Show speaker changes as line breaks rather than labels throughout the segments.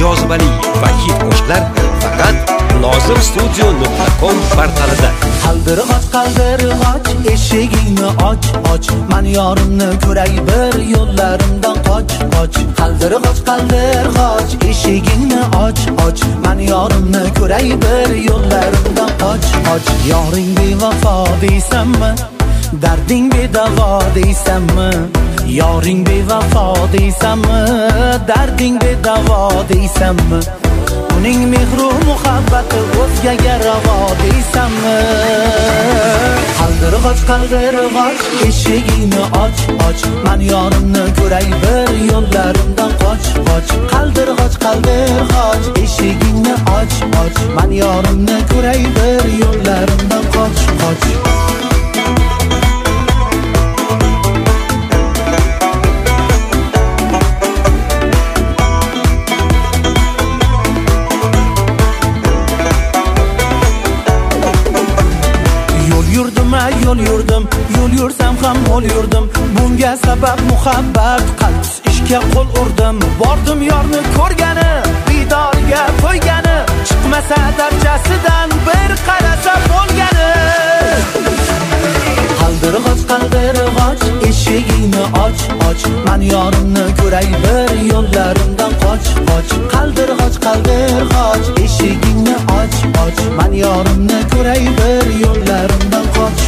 jozibali va hit qo'shiqlar faqat nozimstudio.com portalida.
Qaldirg'och eshigingni och, men yorimni ko'ray bir yo'llarimdan qoch. Qaldirg'och eshigingni och, men yorimni ko'ray bir yo'llarimdan qoch. Yoring bevafo deysanmi? Darding bedavo deysanmi? Yoring bevafo deysanmi? Darding bedavo deysanmi? Uning mehru muhabbati o'zgaga ravo deysanmi? Qaldirg'och eshigingni och, men yorimni ko'ray bir yo'llarimdan qoch. Qaldirg'och eshigingni och, men yorimni ko'ray bir yo'llarimdan qoch. Yo'l yursam ham mo'l yurdim. Bunga sabab muhabbat, qalbs ishga qo'l urdim. Bordim yorni ko'rgani, bidorga qo'ygani, chiqmasa darchasidan bir qarasa bo'lgani. Qaldirg'och eshigingni och, men yorimni ko'ray bir yo'llarimdan qoch. Qaldirg'och eshigingni och, men yorimni ko'ray bir yo'llarimdan qoch.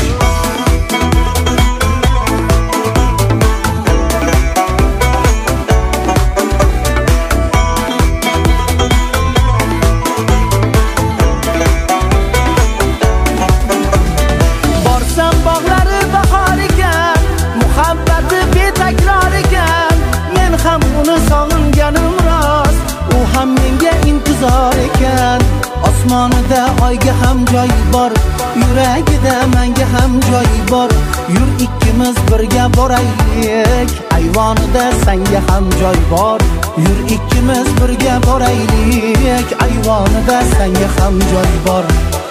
Borsam bog'lari bahor ekan, muhabbati betakror ekan. Men ham uni sog'inganim rost, u ham menga intizor ekan. Osmonida oyga ham joy bor, yuragida menga ham joy bor. Yur ikkimiz birga boraylik, ayvonida senga ham joy bor. Yur ikkimiz birga boraylik, ayvonida senga ham joy bor.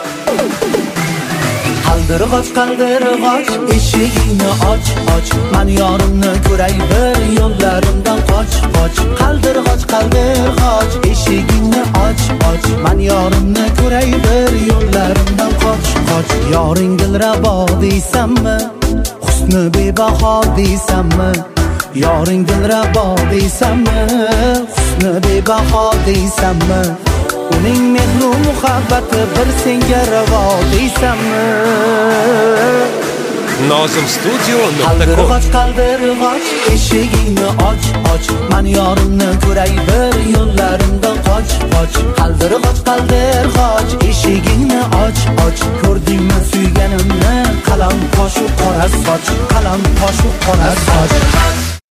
Qaldirg'och eshigingni och, men yorimni ko'ray bir yo'llarimdan qoch. Qaldirg'och eshigingni och, men yorimni ko'ray bir yo'llarimdan qoch. Yoring dilrabo deysanmi? Husni bebaho deysanmi? Yoring dilrabo deysanmi? Husni bebaho deysanmi? Uning mehru muhabbati bir senga ravo deysanmi?
nozimstudio.com
Qaldirg'och eshigingni och, men yorimni ko'ray bir yo'llarimdan qoch. Qaldirg'och